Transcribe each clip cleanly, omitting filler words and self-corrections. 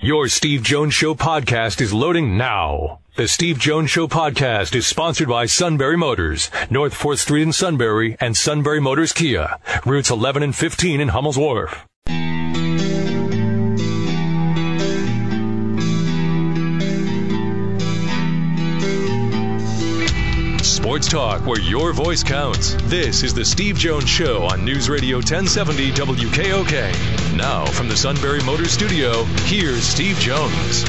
Your Steve Jones Show podcast is loading now. The Steve Jones Show podcast is sponsored by Sunbury Motors, North 4th Street in Sunbury, and Sunbury Motors Kia, routes 11 and 15 in Hummels Wharf. Sports talk where your voice counts. This is the Steve Jones Show on News Radio 1070 WKOK. Now from the Sunbury Motors Studio, here's Steve Jones.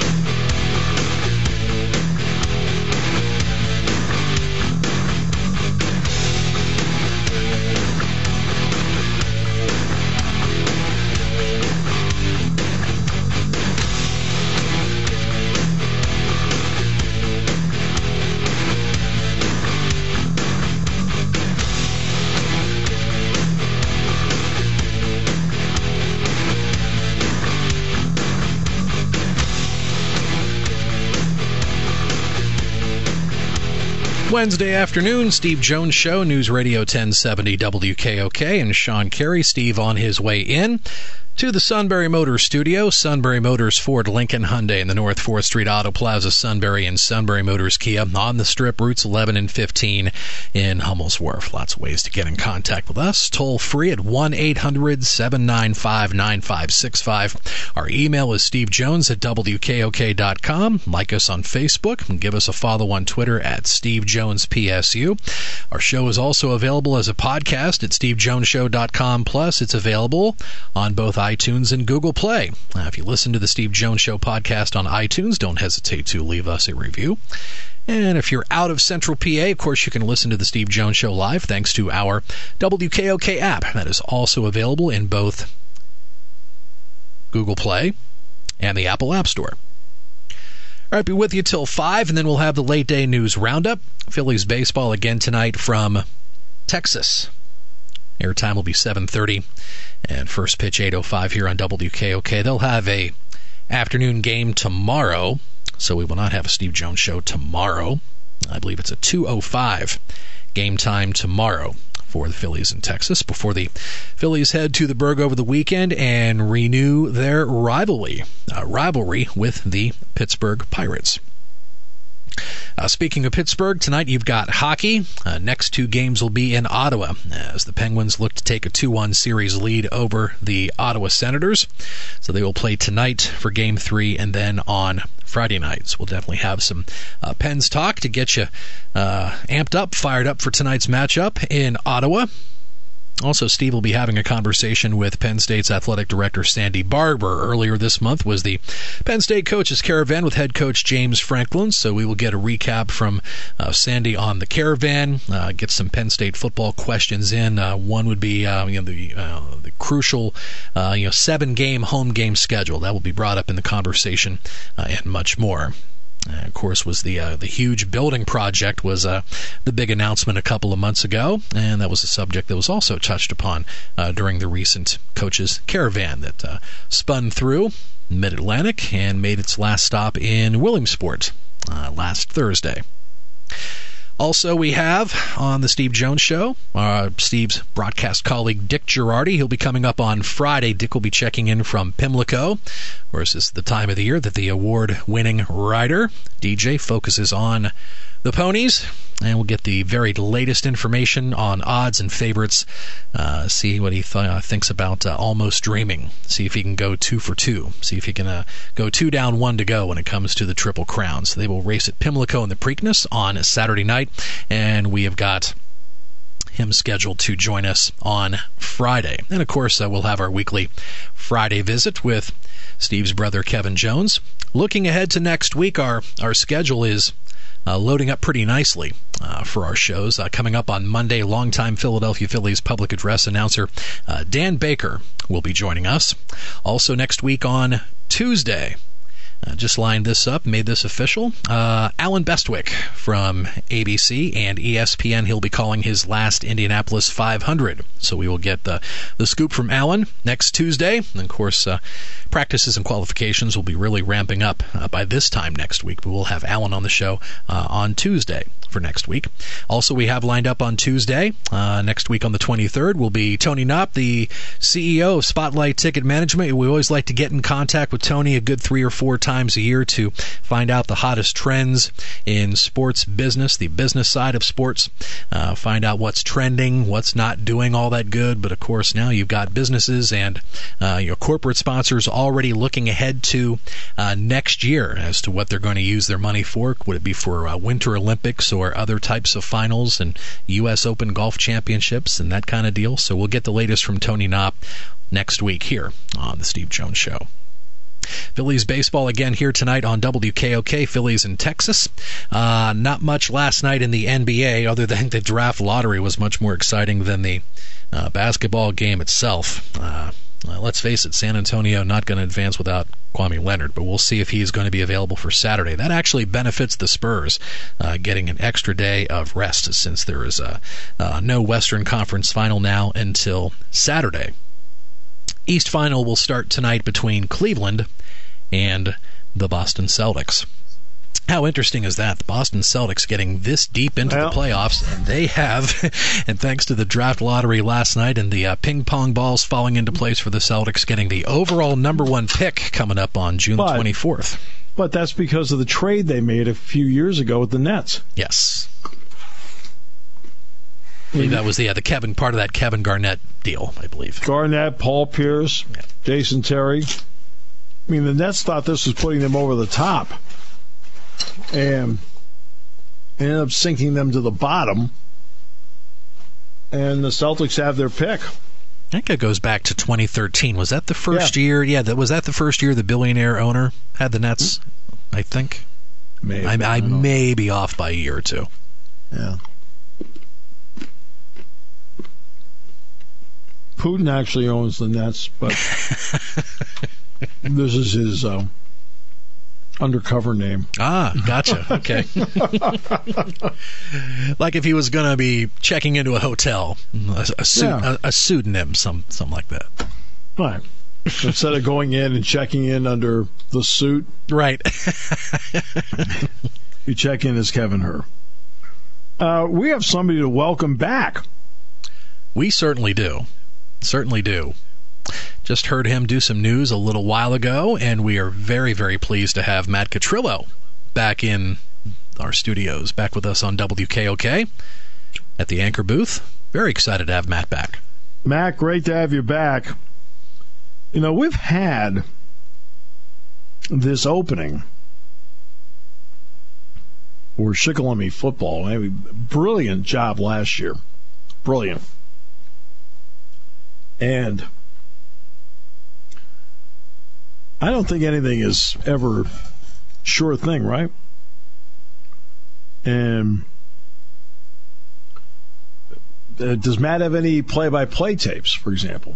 Wednesday afternoon, Steve Jones Show, News Radio 1070 WKOK, and Sean Carey. Steve on his way in to the Sunbury Motors Studio. Sunbury Motors, Ford, Lincoln, Hyundai in the North 4th Street Auto Plaza, Sunbury, and Sunbury Motors Kia on the Strip, routes 11 and 15 in Hummels Wharf. Lots of ways to get in contact with us. Toll free at 1-800-795-9565. Our email is stevejones@wkok.com. Like us on Facebook and give us a follow on Twitter at SteveJonesPSU. Our show is also available as a podcast at stevejonesshow.com. Plus, it's available on both iTunes and Google Play. If you listen to the Steve Jones Show podcast on iTunes, don't hesitate to leave us a review. And if you're out of Central PA, of course, you can listen to the Steve Jones Show live thanks to our WKOK app. That is also available in both Google Play and the Apple App Store. All right, be with you till 5, and then we'll have the late day news roundup. Phillies baseball again tonight from Texas. Airtime will be 7:30, and first pitch 8:05 here on WKOK. They'll have a afternoon game tomorrow, so we will not have a Steve Jones Show tomorrow. I believe it's a 2:05 game time tomorrow for the Phillies in Texas before the Phillies head to the Berg over the weekend and renew their rivalry with the Pittsburgh Pirates. Speaking of Pittsburgh, tonight you've got hockey. Next two games will be in Ottawa as the Penguins look to take a 2-1 series lead over the Ottawa Senators. So they will play tonight for Game 3 and then on Friday nights. We'll definitely have some Pens talk to get you amped up, fired up for tonight's matchup in Ottawa. Also, Steve will be having a conversation with Penn State's athletic director, Sandy Barber. Earlier this month was the Penn State Coaches Caravan with head coach James Franklin, so we will get a recap from Sandy on the Caravan, get some Penn State football questions in. One would be the crucial 7-game home game schedule. That will be brought up in the conversation and much more. Of course, was the huge building project was the big announcement a couple of months ago, and that was a subject that was also touched upon during the recent Coaches Caravan that spun through Mid-Atlantic and made its last stop in Williamsport last Thursday. Also, we have on the Steve Jones Show, Steve's broadcast colleague Dick Girardi. He'll be coming up on Friday. Dick will be checking in from Pimlico. Of course, this is the time of the year that the award-winning rider, DJ, focuses on the ponies, and we'll get the very latest information on odds and favorites, see what he thinks about Almost Dreaming, see if he can go 2 for 2, see if he can go 2 down, 1 to go when it comes to the Triple Crown. So they will race at Pimlico in the Preakness on Saturday night, and we have got him scheduled to join us on Friday. And of course, we'll have our weekly Friday visit with Steve's brother Kevin Jones. Looking ahead to next week, our schedule is loading up pretty nicely for our shows. Coming up on Monday, longtime Philadelphia Phillies public address announcer Dan Baker will be joining us. Also next week on Tuesday, just lined this up, made this official, Alan Bestwick from ABC and ESPN. He'll be calling his last Indianapolis 500. So we will get the scoop from Alan next Tuesday. And, of course, practices and qualifications will be really ramping up by this time next week. But we'll have Alan on the show on Tuesday for next week. Also, we have lined up on Tuesday, next week on the 23rd, will be Tony Knopp, the CEO of Spotlight Ticket Management. We always like to get in contact with Tony a good 3 or 4 times a year to find out the hottest trends in sports business, the business side of sports, find out what's trending, what's not doing all that good. But of course, now you've got businesses and your corporate sponsors already looking ahead to next year as to what they're going to use their money for. Would it be for Winter Olympics or other types of finals and U.S. Open Golf Championships and that kind of deal? So we'll get the latest from Tony Knopp next week here on the Steve Jones Show. Phillies baseball again here tonight on WKOK. Phillies in Texas. Not much last night in the NBA, other than the draft lottery was much more exciting than the basketball game itself. Let's face it, San Antonio not going to advance without Kwame Leonard, but we'll see if he's going to be available for Saturday. That actually benefits the Spurs, getting an extra day of rest since there is no Western Conference final now until Saturday. East Final will start tonight between Cleveland and the Boston Celtics. How interesting is that? The Boston Celtics getting this deep into the playoffs, and they have, and thanks to the draft lottery last night and the ping pong balls falling into place for the Celtics, getting the overall number 1 pick coming up on June 24th. But that's because of the trade they made a few years ago with the Nets. Yes. I believe that was the part of that Kevin Garnett deal, I believe. Garnett, Paul Pierce, Jason Terry. I mean, the Nets thought this was putting them over the top and ended up sinking them to the bottom. And the Celtics have their pick. I think it goes back to 2013. Was that the first year? Yeah, was that the first year the billionaire owner had the Nets, I think? Maybe. I may be off by a year or two. Yeah. Putin actually owns the Nets, but this is his undercover name. Ah, gotcha. Okay. Like if he was going to be checking into a hotel, a pseudonym, something like that. Right. Instead of going in and checking in under the suit. Right. You check in as Kevin Herr. We have somebody to welcome back. We certainly do. Certainly do. Just heard him do some news a little while ago, and we are very, very pleased to have Matt Catrillo back in our studios, back with us on WKOK at the Anchor booth. Very excited to have Matt back. Matt, great to have you back. You know, we've had this opening for Shikellamy football. I mean, brilliant job last year. Brilliant. And I don't think anything is ever sure thing, right? And does Matt have any play-by-play tapes, for example?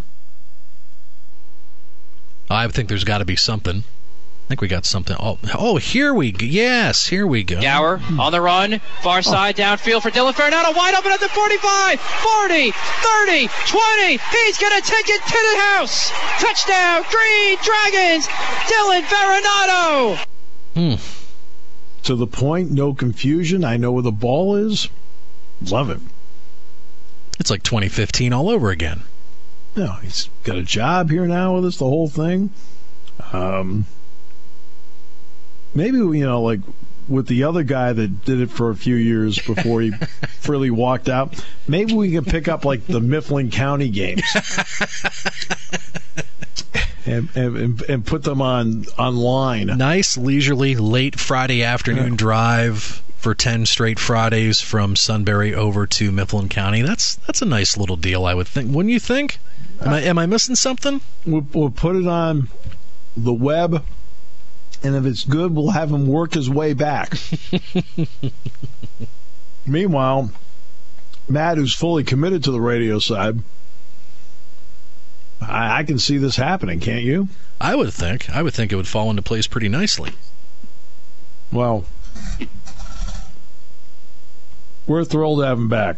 I think there's got to be something. I think we got something. Oh, here we go. Yes, here we go. Gower on the run. Far side downfield for Dylan Farinano. Wide open at the 45, 40, 30, 20. He's going to take it to the house. Touchdown, Green Dragons. Dylan Farinano. To the point, no confusion. I know where the ball is. Love it. It's like 2015 all over again. No, he's got a job here now with us, the whole thing. Maybe, like with the other guy that did it for a few years before he freely walked out, maybe we could pick up like the Mifflin County games and put them online. Nice, leisurely, late Friday afternoon drive for 10 straight Fridays from Sunbury over to Mifflin County. That's a nice little deal, I would think. Wouldn't you think? Am I missing something? We'll put it on the web. And if it's good, we'll have him work his way back. Meanwhile, Matt, who's fully committed to the radio side, I can see this happening, can't you? I would think it would fall into place pretty nicely. Well, we're thrilled to have him back.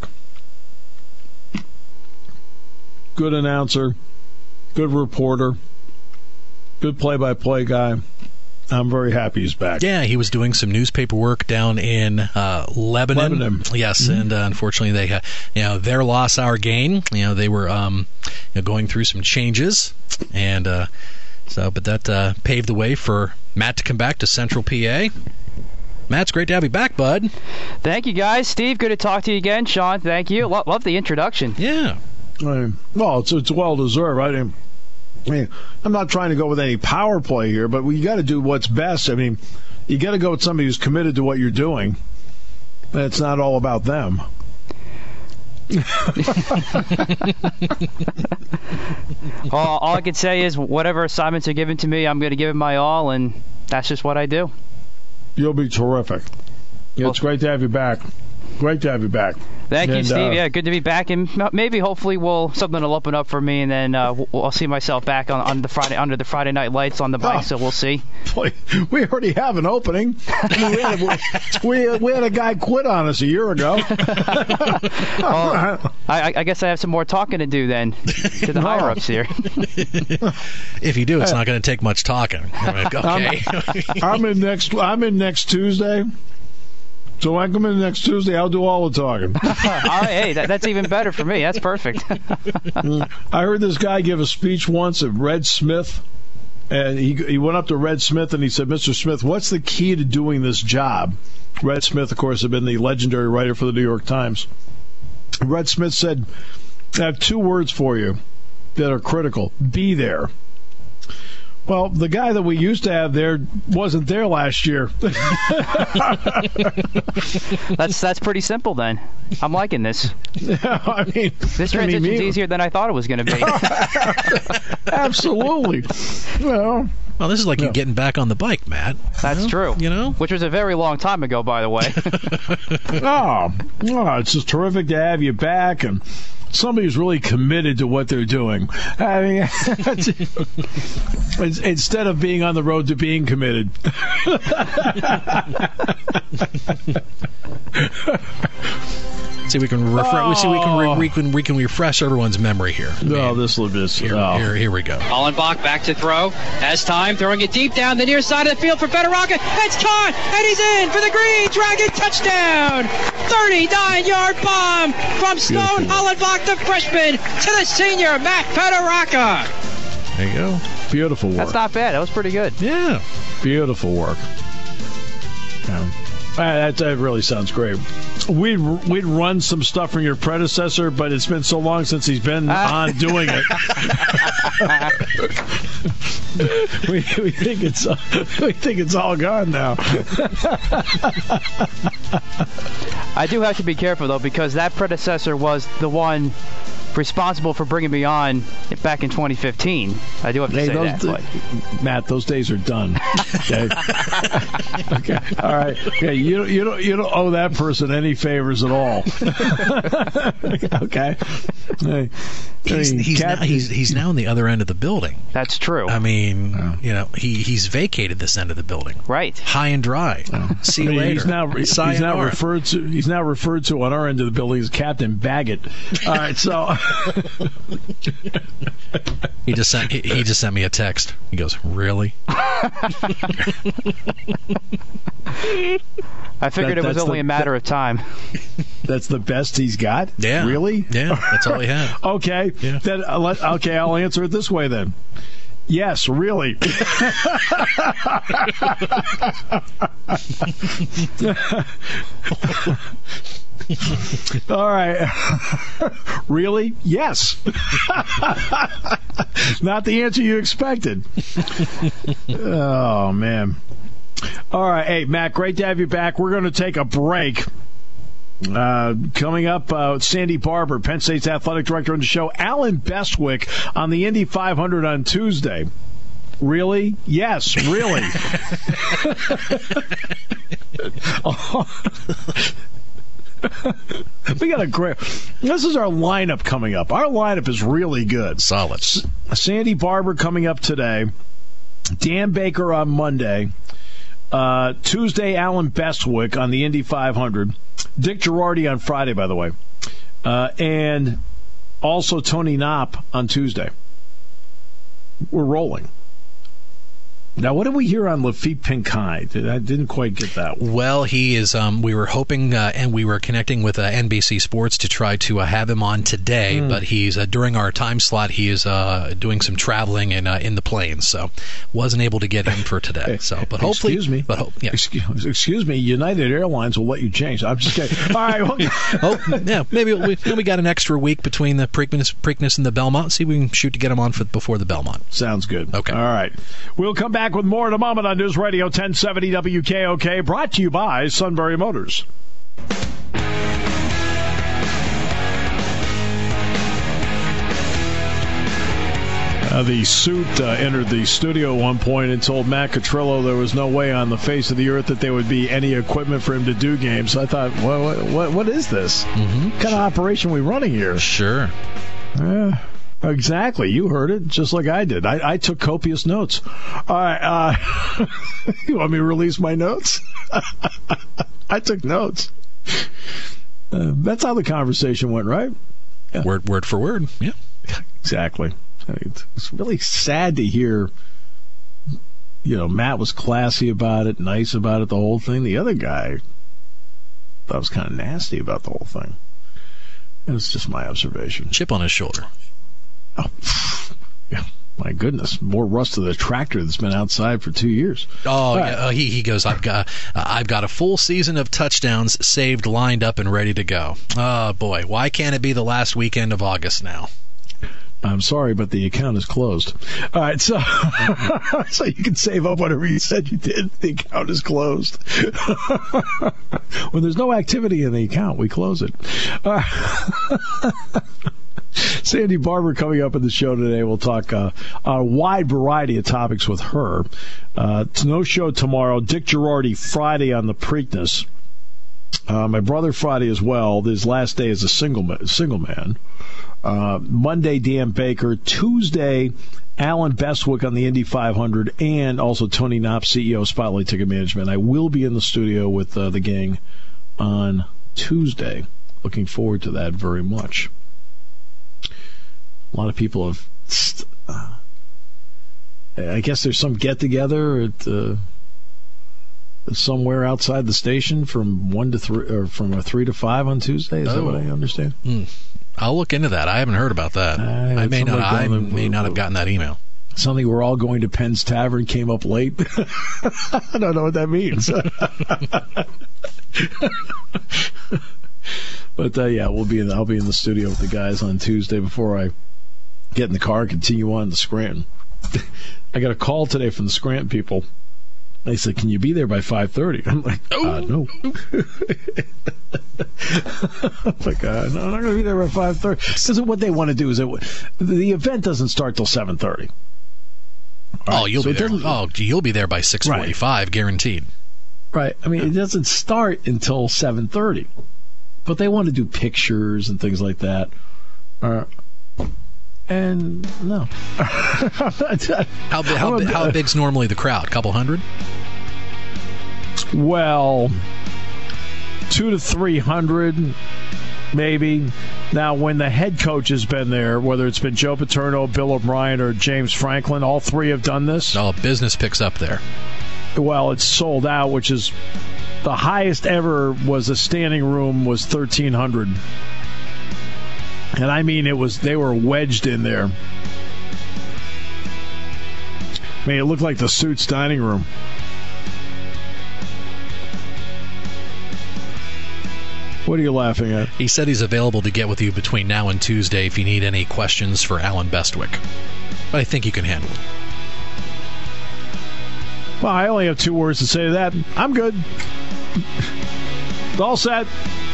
Good announcer, good reporter, good play-by-play guy. I'm very happy he's back. Yeah, he was doing some newspaper work down in Lebanon. Yes, and unfortunately they had, their loss, our gain. They were going through some changes, and but that paved the way for Matt to come back to Central PA. Matt, it's great to have you back, bud. Thank you, guys. Steve, good to talk to you again. Sean, thank you. Love the introduction. Yeah. Well, it's well deserved. I mean, I'm not trying to go with any power play here, but you got to do what's best. I mean, you got to go with somebody who's committed to what you're doing. And it's not all about them. All I can say is whatever assignments are given to me, I'm going to give it my all, and that's just what I do. You'll be terrific. It's great to have you back. Great to have you back. Thank you, Steve. Yeah, good to be back, and maybe hopefully something will open up for me, and then I'll see myself back on the Friday under the Friday Night Lights on the bike. So we'll see. Boy, we already have an opening. we had a guy quit on us a year ago. I guess I have some more talking to do then to the higher ups here. If you do, it's not going to take much talking. Okay. I'm in next Tuesday. So when I come in next Tuesday, I'll do all the talking. All right, hey, that's even better for me. That's perfect. I heard this guy give a speech once at Red Smith, and he went up to Red Smith and he said, "Mr. Smith, what's the key to doing this job?" Red Smith, of course, had been the legendary writer for the New York Times. Red Smith said, "I have 2 words for you that are critical. Be there." Well, the guy that we used to have there wasn't there last year. That's pretty simple then. I'm liking this. I mean, this transition's easier than I thought it was going to be. Absolutely. Well, this is like you getting back on the bike, Matt. That's true. Which was a very long time ago, by the way. It's just terrific to have you back, and somebody who's really committed to what they're doing. I mean, instead of being on the road to being committed. See, we can we can refresh everyone's memory here. No, this will be here we go. Hollenbach back to throw. Has time, throwing it deep down the near side of the field for Fedoraka. It's caught, and he's in for the Green Dragon touchdown. 39-yard bomb from Stone Hollenbach, the freshman, to the senior Matt Fedoraka. There you go. Beautiful work. That's not bad. That was pretty good. Yeah. Beautiful work. Yeah. That really sounds great. We'd run some stuff from your predecessor, but it's been so long since he's been on doing it. we think it's all gone now. I do have to be careful though, because that predecessor was the one responsible for bringing me on back in 2015. I do have to say that. Matt, those days are done. Okay. Okay. All right. Okay. You don't owe that person any favors at all. Okay. He's now on the other end of the building. That's true. I mean, he's vacated this end of the building. Right. High and dry. See you later. He's now referred to on our end of the building as Captain Baggett. All right. So. He just sent me a text. He goes, "Really?" I figured it was only a matter of time. That's the best he's got? Yeah. Really? Yeah, that's all he had. Okay. Yeah. Then I'll answer it this way then. Yes, really. All right. Really? Yes. Not the answer you expected. Oh, man. All right. Hey, Matt, great to have you back. We're going to take a break. Coming up, Sandy Barber, Penn State's athletic director on the show. Alan Bestwick on the Indy 500 on Tuesday. Really? Yes, really. We got a great. This is our lineup coming up. Our lineup is really good. Solid. Sandy Barber coming up today. Dan Baker on Monday. Tuesday, Alan Bestwick on the Indy 500. Dick Girardi on Friday, by the way. And also Tony Knopp on Tuesday. We're rolling. Now, what did we hear on Lafitte Pinkai? I didn't quite get that one. Well, he is. We were hoping, and we were connecting with NBC Sports to try to have him on today. But he's during our time slot. He is doing some traveling in the planes, so wasn't able to get him for today. So, but hopefully, excuse me. But yeah. Excuse me. United Airlines will let you change. I'm just kidding. All right. Well, yeah. Maybe we got an extra week between the Preakness and the Belmont. See if we can shoot to get him on before the Belmont. Sounds good. Okay. All right. We'll come back with more in a moment on News Radio 1070 WKOK, brought to you by Sunbury Motors. The suit entered the studio at one point and told Matt Catrillo there was no way on the face of the earth that there would be any equipment for him to do games. I thought, what is this? Mm-hmm. What kind of operation are we running here? Sure. Exactly. You heard it just like I did. I took copious notes. All right. You want me to release my notes? I took notes. That's how the conversation went, right? Yeah. Word for word. Yeah. Exactly. It's really sad to hear, Matt was classy about it, nice about it, the whole thing. The other guy thought was kind of nasty about the whole thing. It was just my observation. Chip on his shoulder. Oh, yeah. My goodness, more rust to the tractor that's been outside for 2 years. Oh, yeah. He goes, I've got a full season of touchdowns saved, lined up, and ready to go. Oh, boy. Why can't it be the last weekend of August now? I'm sorry, but the account is closed. All right, so so you can save up whatever you said you did. The account is closed. When there's no activity in the account, we close it. Sandy Barber coming up in the show today. We'll talk a wide variety of topics with her. It's no show tomorrow. Dick Girardi Friday on the Preakness. My brother Friday as well. His last day as a single man. Monday, Dan Baker. Tuesday, Alan Bestwick on the Indy 500, and also Tony Knopp, CEO of Spotlight Ticket Management. I will be in the studio with the gang on Tuesday. Looking forward to that very much. A lot of people have. I guess there's some get-together at somewhere outside the station from 1 to 3, or from 3 to 5 on Tuesday. Is that what I understand? I'll look into that. I haven't heard about that. I may not have gotten that email. Something we're all going to Penn's Tavern came up late. I don't know what that means. But yeah, I'll be in the studio with the guys on Tuesday before I get in the car and continue on to Scranton. I got a call today from the Scranton people. They said, "Can you be there by 5:30?" I'm like, no. I'm like, no, I'm not going to be there by 5:30. Because what they want to do is the event doesn't start till 7:30. You'll be there. You'll be there by 6:45, right. Guaranteed. Right. I mean, it doesn't start until 7:30, but they want to do pictures and things like that. And no. How big's normally the crowd? Couple hundred? Well, 200 to 300, maybe. Now, when the head coach has been there, whether it's been Joe Paterno, Bill O'Brien, or James Franklin, all three have done this. Oh, business picks up there. Well, it's sold out, which is the highest ever was a standing room was 1,300. And I mean, they were wedged in there. I mean, it looked like the Suits dining room. What are you laughing at? He said he's available to get with you between now and Tuesday if you need any questions for Alan Bestwick. But I think you can handle it. Well, I only have 2 words to say to that. I'm good. All set.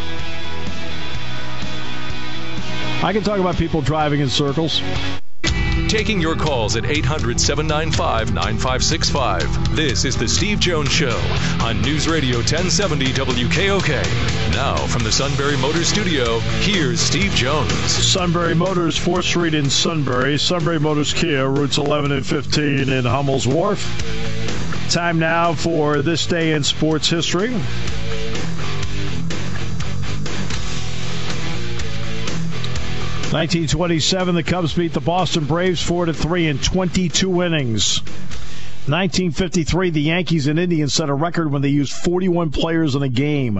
I can talk about people driving in circles. Taking your calls at 800-795-9565. This is the Steve Jones Show on News Radio 1070 WKOK. Now, from the Sunbury Motors Studio, here's Steve Jones. Sunbury Motors, 4th Street in Sunbury. Sunbury Motors Kia, routes 11 and 15 in Hummel's Wharf. Time now for This Day in Sports History. In 1927, the Cubs beat the Boston Braves 4-3 in 22 innings. 1953, the Yankees and Indians set a record when they used 41 players in a game.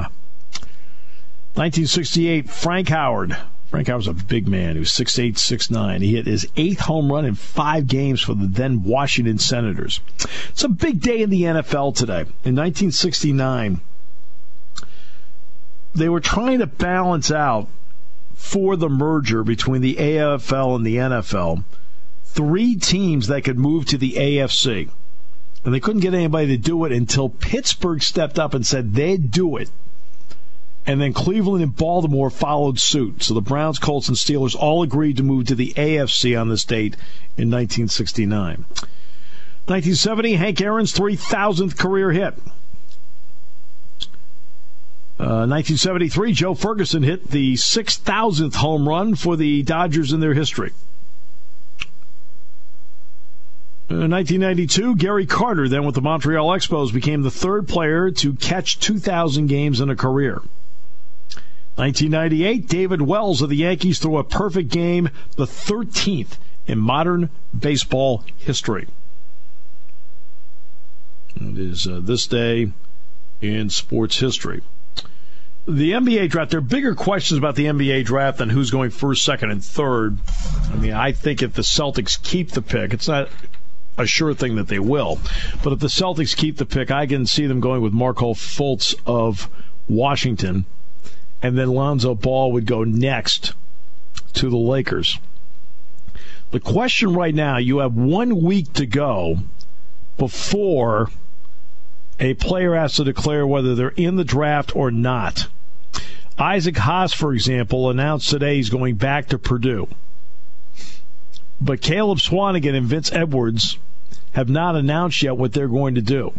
1968, Frank Howard. Frank Howard's a big man. He was 6'8", 6'9". He hit his 8th home run in 5 games for the then Washington Senators. It's a big day in the NFL today. In 1969, they were trying to balance out for the merger between the AFL and the NFL 3 teams that could move to the AFC. And they couldn't get anybody to do it until Pittsburgh stepped up and said they'd do it. And then Cleveland and Baltimore followed suit. So the Browns, Colts, and Steelers all agreed to move to the AFC on this date in 1969. 1970, Hank Aaron's 3,000th career hit. 1973, Joe Ferguson hit the 6,000th home run for the Dodgers in their history. 1992, Gary Carter, then with the Montreal Expos, became the 3rd player to catch 2,000 games in a career. 1998, David Wells of the Yankees threw a perfect game, the 13th in modern baseball history. It is this day in sports history. The NBA draft, there are bigger questions about the NBA draft than who's going first, second, and third. I mean, I think if the Celtics keep the pick, it's not a sure thing that they will, but if the Celtics keep the pick, I can see them going with Markelle Fultz of Washington, and then Lonzo Ball would go next to the Lakers. The question right now, you have 1 week to go before a player has to declare whether they're in the draft or not. Isaac Haas, for example, announced today he's going back to Purdue. But Caleb Swanigan and Vince Edwards have not announced yet what they're going to do.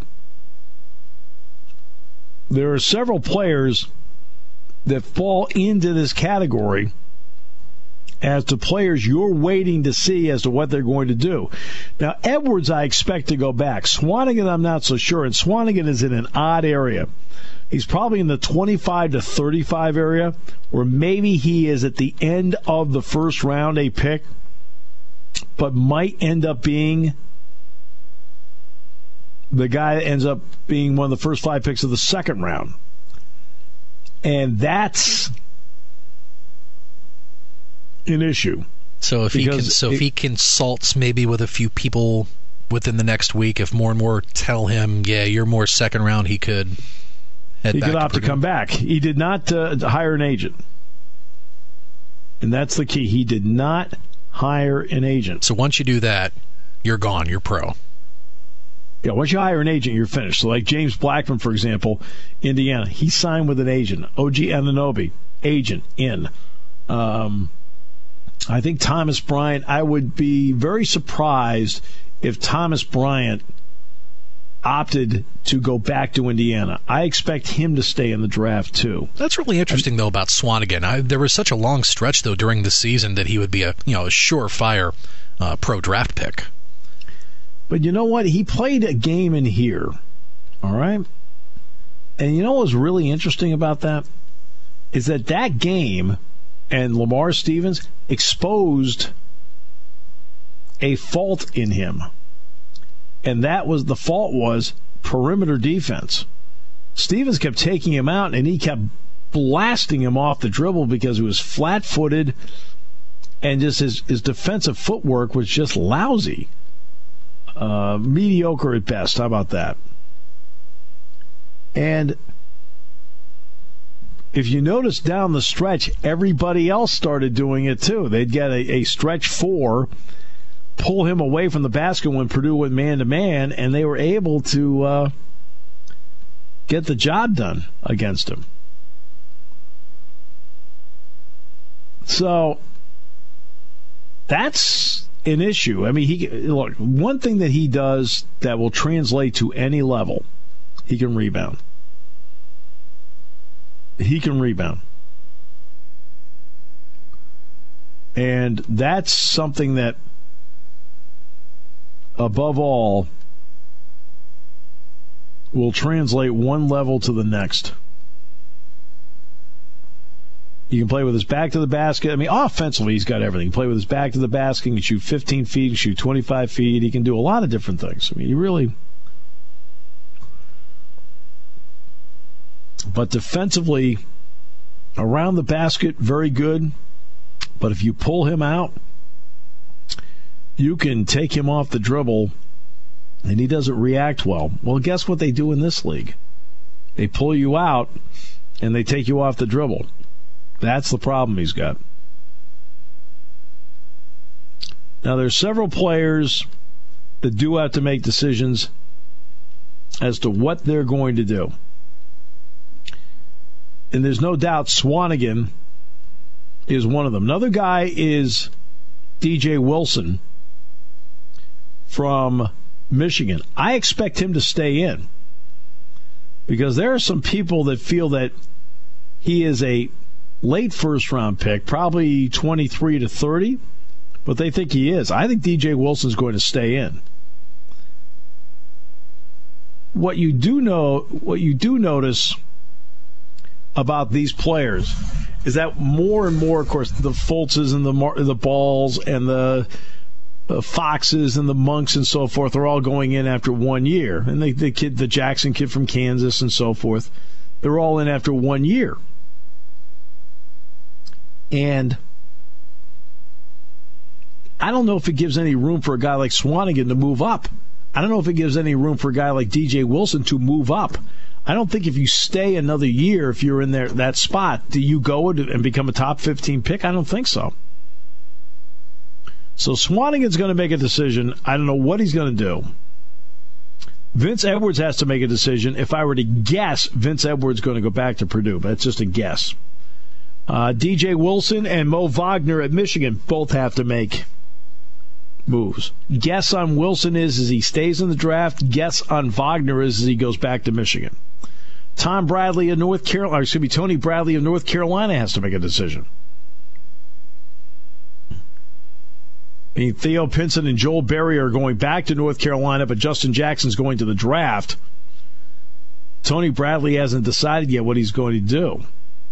There are several players that fall into this category as to players you're waiting to see as to what they're going to do. Now, Edwards, I expect to go back. Swanigan, I'm not so sure. And Swanigan is in an odd area. He's probably in the 25 to 35 area, or maybe he is at the end of the first round, a pick, but might end up being the guy that ends up being one of the first 5 picks of the second round. And that's an issue. So if he consults maybe with a few people within the next week, if more and more tell him, yeah, you're more second round, he could head back. He could opt to come back. He did not hire an agent. And that's the key. He did not hire an agent. So once you do that, you're gone. You're pro. Yeah, once you hire an agent, you're finished. So like James Blackman, for example, Indiana, he signed with an agent. OG Anunoby, agent, in. I think Thomas Bryant, I would be very surprised if Thomas Bryant opted to go back to Indiana. I expect him to stay in the draft, too. That's really interesting, though, about Swanigan. There was such a long stretch, though, during the season that he would be a surefire pro draft pick. But you know what? He played a game in here, all right? And you know what was really interesting about that? Is that game and Lamar Stevens exposed a fault in him. And the fault was perimeter defense. Stevens kept taking him out, and he kept blasting him off the dribble because he was flat-footed, and just his defensive footwork was just lousy. Mediocre at best. How about that? And if you notice down the stretch, everybody else started doing it too. They'd get a stretch 4, pull him away from the basket when Purdue went man-to-man, and they were able to get the job done against him. So that's an issue. I mean, look, one thing that he does that will translate to any level, he can rebound. He can rebound. And that's something that, above all, will translate one level to the next. He can play with his back to the basket. I mean, offensively, he's got everything. He can play with his back to the basket. He can shoot 15 feet. He can shoot 25 feet. He can do a lot of different things. I mean, he really... But defensively, around the basket, very good. But if you pull him out, you can take him off the dribble, and he doesn't react well. Well, guess what they do in this league? They pull you out, and they take you off the dribble. That's the problem he's got. Now, there's several players that do have to make decisions as to what they're going to do. And there's no doubt Swanigan is one of them. Another guy is DJ Wilson from Michigan. I expect him to stay in because there are some people that feel that he is a late first-round pick, probably 23 to 30, but they think he is. I think DJ Wilson's going to stay in. What you do notice about these players is that more and more, of course, the Fultzes and the Balls and the Foxes and the Monks and so forth are all going in after 1 year. And the Jackson kid from Kansas and so forth, they're all in after 1 year. And I don't know if it gives any room for a guy like Swanigan to move up. I don't know if it gives any room for a guy like DJ Wilson to move up. I don't think if you stay another year, if you're in that spot, do you go and become a top 15 pick? I don't think so. So Swanigan's going to make a decision. I don't know what he's going to do. Vince Edwards has to make a decision. If I were to guess, Vince Edwards is going to go back to Purdue, but that's just a guess. DJ Wilson and Mo Wagner at Michigan both have to make moves. Guess on Wilson is he stays in the draft. Guess on Wagner is he goes back to Michigan. Tony Bradley of North Carolina has to make a decision. I mean, Theo Pinson and Joel Berry are going back to North Carolina, but Justin Jackson's going to the draft. Tony Bradley hasn't decided yet what he's going to do.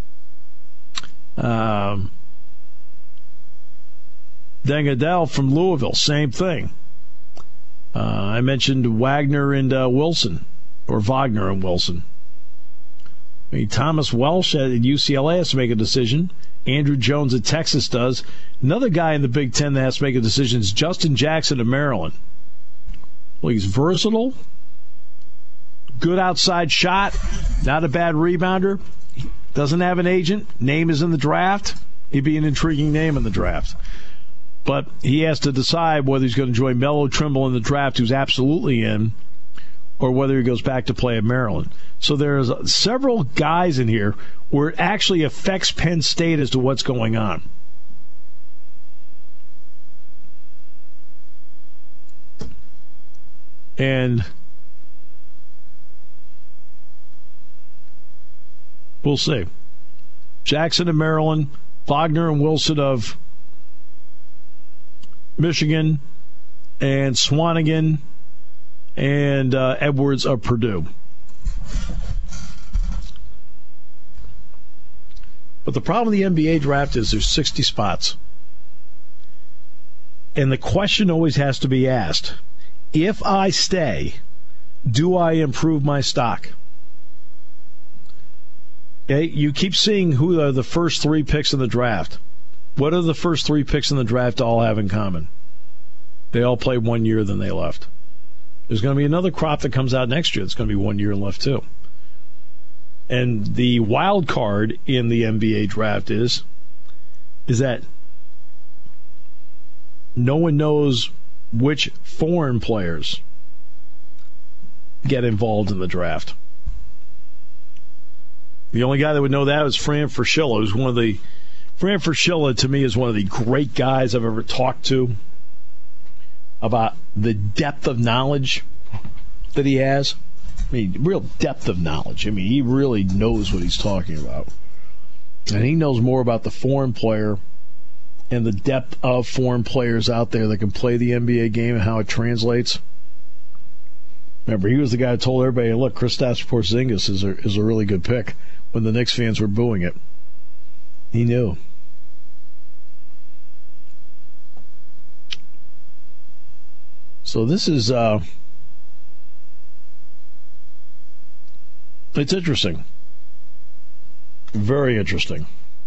Dengadell from Louisville, same thing. I mentioned Wagner and Wilson, or Wagner and Wilson. I mean, Thomas Welsh at UCLA has to make a decision. Andrew Jones at Texas does. Another guy in the Big Ten that has to make a decision is Justin Jackson of Maryland. Well, he's versatile, good outside shot, not a bad rebounder, doesn't have an agent, name is in the draft. He'd be an intriguing name in the draft. But he has to decide whether he's going to join Melo Trimble in the draft, who's absolutely in, or whether he goes back to play at Maryland. So there's several guys in here where it actually affects Penn State as to what's going on. And we'll see. Jackson of Maryland, Wagner and Wilson of Michigan, and Swanigan and Edwards of Purdue. But the problem with the NBA draft is there's 60 spots. And the question always has to be asked, if I stay, do I improve my stock? Okay, you keep seeing who are the first three picks in the draft. What do the first three picks in the draft all have in common? They all played 1 year, then they left. There's going to be another crop that comes out next year that's going to be 1 year left too. And the wild card in the NBA draft is that no one knows which foreign players get involved in the draft. The only guy that would know that was Fran Fraschilla, who's Fran Fraschilla, to me, is one of the great guys I've ever talked to about the depth of knowledge that he has. I mean, real depth of knowledge. I mean, he really knows what he's talking about. And he knows more about the foreign player and the depth of foreign players out there that can play the NBA game and how it translates. Remember, he was the guy who told everybody, look, Kristaps Porzingis is a really good pick when the Knicks fans were booing it. He knew. So this is, it's interesting. Very interesting.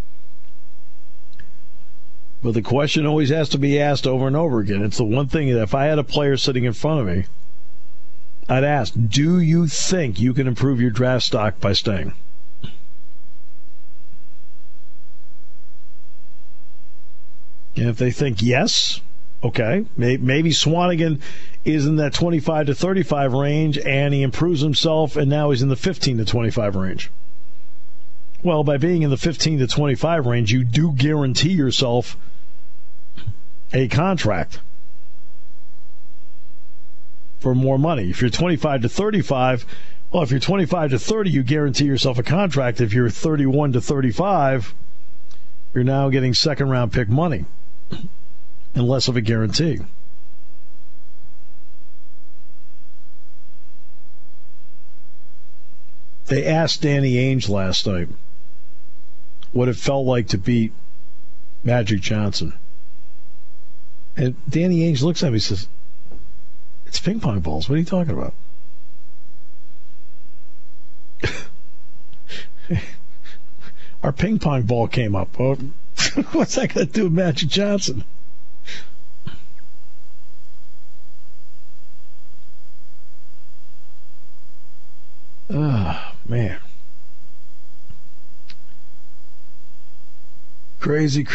But the question always has to be asked over and over again. It's the one thing that if I had a player sitting in front of me, I'd ask, do you think you can improve your draft stock by staying? And if they think yes, okay, maybe Swanigan is in that 25 to 35 range and he improves himself and now he's in the 15 to 25 range. Well, by being in the 15 to 25 range, you do guarantee yourself a contract for more money. If you're 25 to 35, well, if you're 25 to 30, you guarantee yourself a contract. If you're 31 to 35, you're now getting second-round pick money and less of a guarantee. They asked Danny Ainge last night what it felt like to beat Magic Johnson. And Danny Ainge looks at me and says, it's ping pong balls. What are you talking about? Our ping pong ball came up. Oh, what's that got to do with Magic Johnson? Oh, man. Crazy.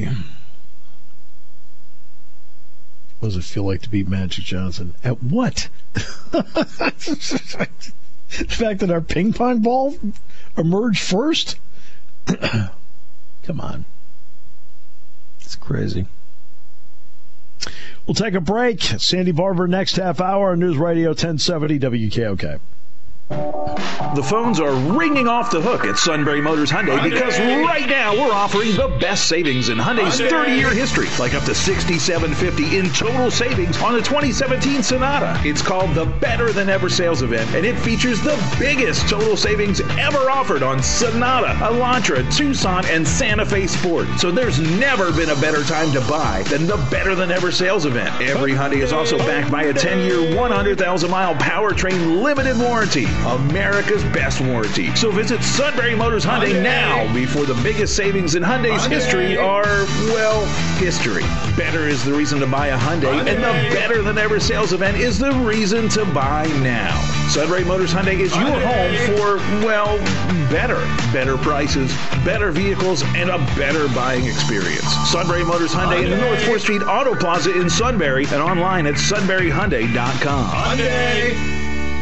What does it feel like to beat Magic Johnson? At what? The fact that our ping pong ball emerged first? Come on. It's crazy. We'll take a break. Sandy Barber next half hour on News Radio 1070 WKOK. The phones are ringing off the hook at Sunbury Motors Hyundai because right now we're offering the best savings in Hyundai's 30-year history, like up to $6,750 in total savings on the 2017 Sonata. It's called the Better Than Ever sales event, and it features the biggest total savings ever offered on Sonata, Elantra, Tucson, and Santa Fe Sport. So there's never been a better time to buy than the Better Than Ever sales event. Every Hyundai is also backed by a 10-year, 100,000-mile powertrain limited warranty. America's best warranty. So visit Sunbury Motors Hyundai now before the biggest savings in Hyundai's history are, well, history. Better is the reason to buy a Hyundai, and the Better Than Ever sales event is the reason to buy now. Sunbury Motors Hyundai is your home for, well, better. Better prices, better vehicles, and a better buying experience. Sunbury Motors Hyundai in the North 4th Street Auto Plaza in Sunbury and online at sunburyhyundai.com. Hyundai!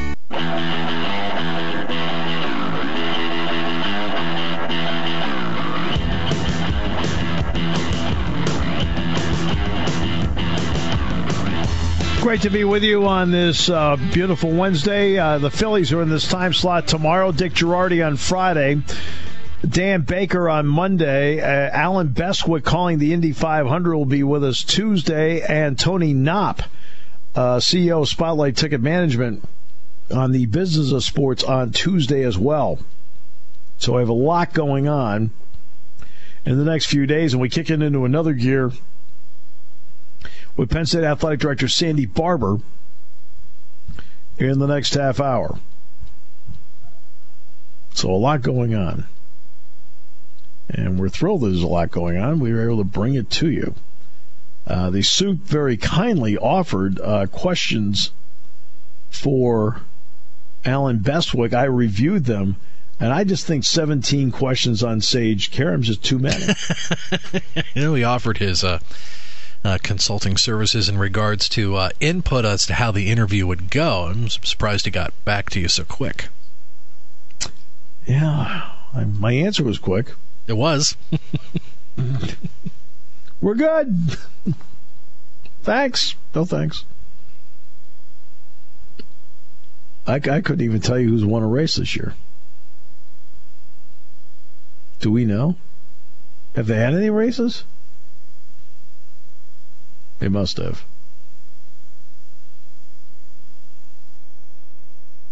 Great to be with you on this beautiful Wednesday. The Phillies are in this time slot tomorrow. Dick Girardi on Friday. Dan Baker on Monday. Alan Bestwick calling the Indy 500 will be with us Tuesday. And Tony Knopp, CEO of Spotlight Ticket Management, on the Business of Sports on Tuesday as well. So I have a lot going on in the next few days, and we kick it into another gear with Penn State Athletic Director Sandy Barber in the next half hour. So a lot going on. And we're thrilled there's a lot going on. We were able to bring it to you. The suit very kindly offered questions for Alan Bestwick. I reviewed them, and I just think 17 questions on Sage Karam's just too many. He offered his consulting services in regards to input as to how the interview would go. I'm surprised he got back to you so quick. Yeah, my answer was quick. It was. We're good. Thanks. No thanks. I couldn't even tell you who's won a race this year. Do we know? Have they had any races? They must have.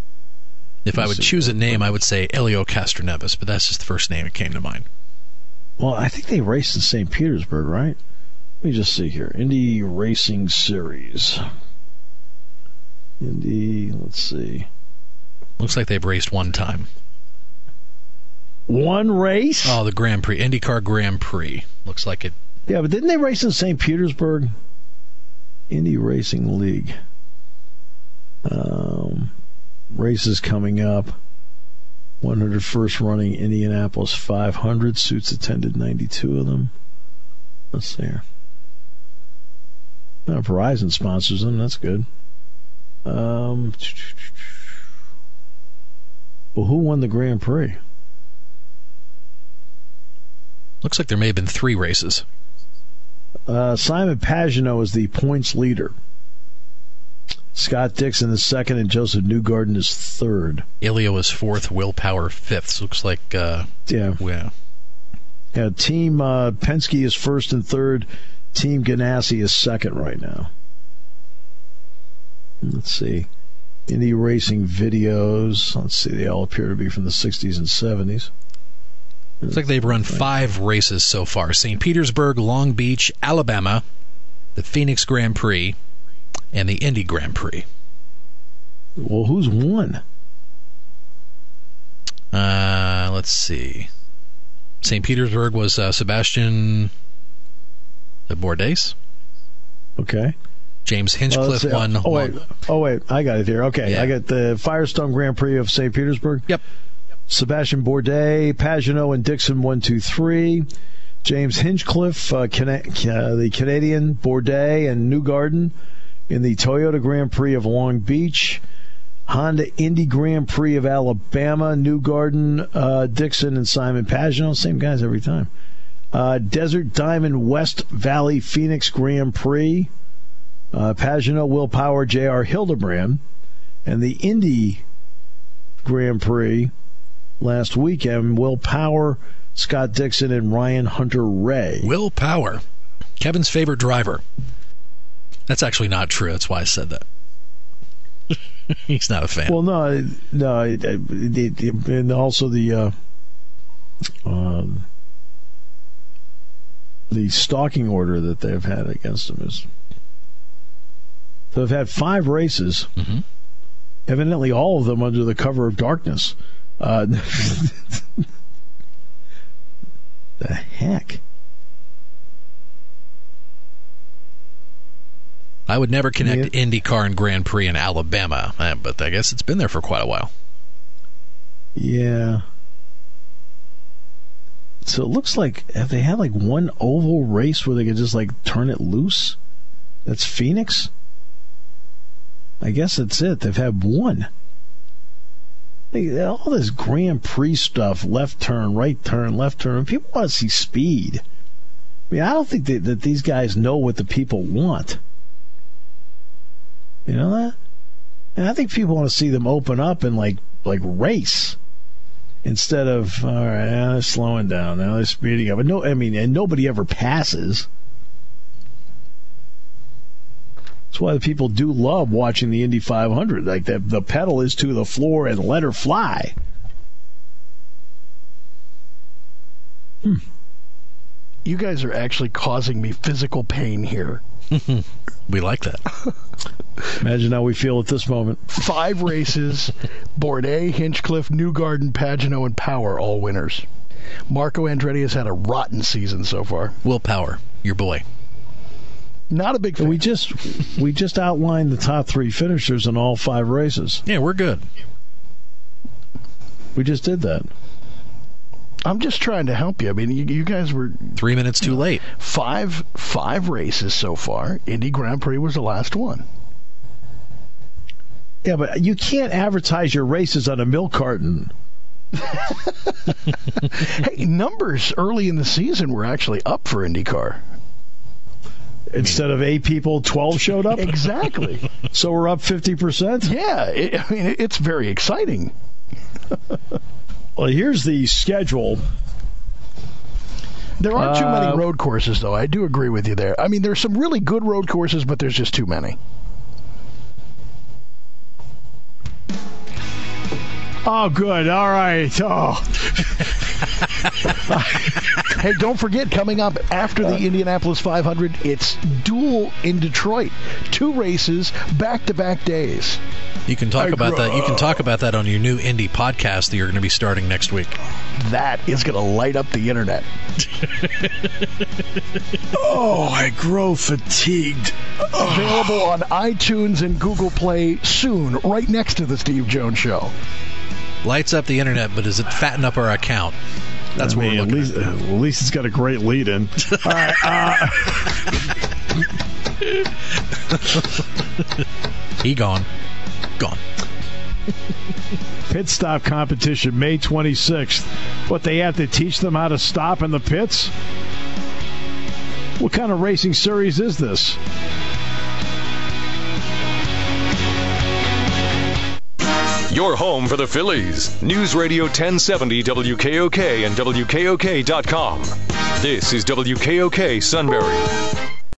If I would choose a name, I would say Elio Castroneves, but that's just the first name that came to mind. Well, I think they raced in St. Petersburg, right? Let me just see here. Indy Racing Series. Indy, let's see. Looks like they've raced one time. One race? Oh, the Grand Prix. IndyCar Grand Prix. Looks like it. Yeah, but didn't they race in St. Petersburg? Indy Racing League. Races coming up. 101st running Indianapolis 500. Suits attended 92 of them. Let's see here. Verizon sponsors them. That's good. Well, who won the Grand Prix? Looks like there may have been 3 races. Simon Pagenaud is the points leader. Scott Dixon is second, and Joseph Newgarden is third. Ilya was 4th, Will Power 5th. So looks like, Yeah, Team Penske is first and third. Team Ganassi is second right now. Let's see. Indy Racing videos. Let's see. They all appear to be from the 60s and 70s. Looks like they've run 5 races so far. St. Petersburg, Long Beach, Alabama, the Phoenix Grand Prix, and the Indy Grand Prix. Well, who's won? Let's see. St. Petersburg was Sebastian Bourdais. Okay. James Hinchcliffe won. Oh, wait. I got it here. Okay. Yeah. I got the Firestone Grand Prix of St. Petersburg. Yep. Sebastian Bourdais, Pagenaud, and Dixon 1, 2, 3. James Hinchcliffe, the Canadian, Bourdais, and Newgarden in the Toyota Grand Prix of Long Beach. Honda Indy Grand Prix of Alabama, Newgarden, Dixon, and Simon Pagenaud. Same guys every time. Desert Diamond West Valley Phoenix Grand Prix. Pagenaud, Will Power, J.R. Hildebrand. And the Indy Grand Prix last weekend, Will Power, Scott Dixon, and Ryan Hunter-Reay. Will Power, Kevin's favorite driver. That's actually not true. That's why I said that. He's not a fan. Well, no, and also the stalking order that they've had against him is. So they've had 5 races, evidently all of them under the cover of darkness. The heck? I would never connect IndyCar and Grand Prix in Alabama, but I guess it's been there for quite a while. Yeah. So it looks like, have they had like one oval race where they could just like turn it loose? That's Phoenix? I guess that's it. They've had one. All this Grand Prix stuff, left turn, right turn, left turn. People want to see speed. I mean, I don't think that these guys know what the people want. You know that? And I think people want to see them open up and like race instead of, all right, now they're slowing down, now they're speeding up. And nobody ever passes. That's why the people do love watching the Indy 500. Like the pedal is to the floor and let her fly. You guys are actually causing me physical pain here. We like that. Imagine how we feel at this moment. 5 races, Bourdais, Hinchcliffe, Newgarden, Pagenaud, and Power all winners. Marco Andretti has had a rotten season so far. Will Power, your boy. Not a big fan. We just outlined the top 3 finishers in all 5 races. Yeah, we're good. We just did that. I'm just trying to help you. I mean, you guys were 3 minutes too late. 5 races so far. Indy Grand Prix was the last one. Yeah, but you can't advertise your races on a milk carton. Hey, numbers early in the season were actually up for IndyCar. Instead of 8 people, 12 showed up? Exactly. So we're up 50%? Yeah, it's very exciting. Well, here's the schedule. There aren't too many road courses, though. I do agree with you there. I mean, there's some really good road courses, but there's just too many. Oh, good. All right. Oh. Hey, don't forget, coming up after the Indianapolis 500, it's Duel in Detroit. 2 races, back-to-back days. You can talk about that. You can talk about that on your new Indy podcast that you're going to be starting next week. That is going to light up the internet. Oh, I grow fatigued. Available on iTunes and Google Play soon, right next to the Steve Jones Show. Lights up the internet, but does it fatten up our account? That's what we're looking at. At least it's got a great lead in. All right. He gone. Pit stop competition, May 26th. What, they have to teach them how to stop in the pits? What kind of racing series is this? Your home for the Phillies. News Radio 1070 WKOK and WKOK.com. This is WKOK Sunbury.